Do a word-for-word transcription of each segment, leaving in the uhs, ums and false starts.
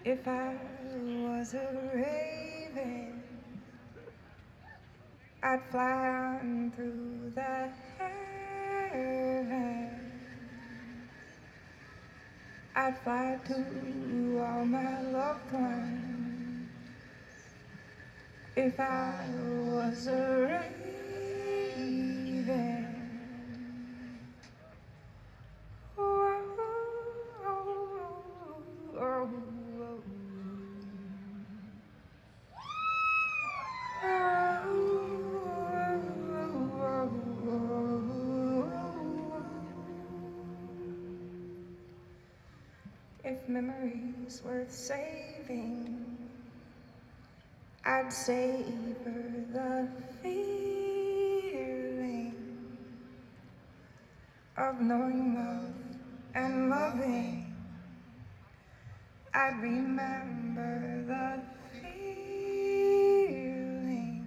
If I was a raven, I'd fly on through the heavens. I'd fly to all my loved ones. If I was a raven. Oh, oh, oh, oh. If memory's worth saving, I'd savor the feeling of knowing love and loving. I'd remember the feeling.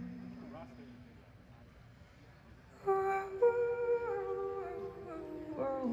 Oh, oh, oh,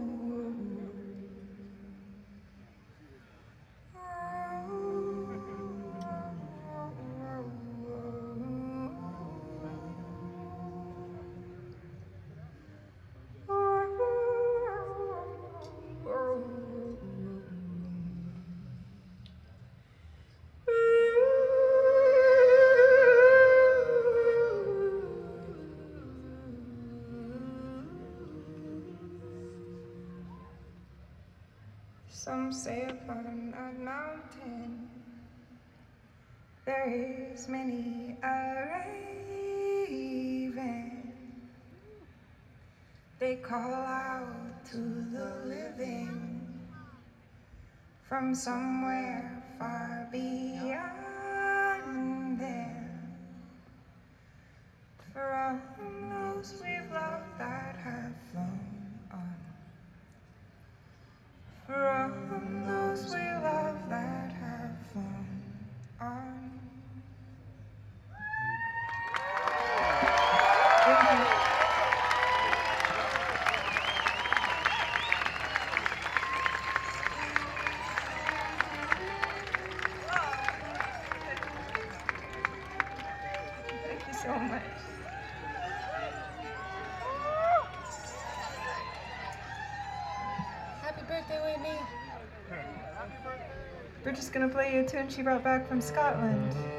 some say upon a mountain there is many a raven. They call out to the living from somewhere far beyond them. From those we've loved that have flown on. From those we love that have flown on. Thank you. Thank you so much. Happy birthday, Whitney. We're just gonna play you a tune she brought back from Scotland.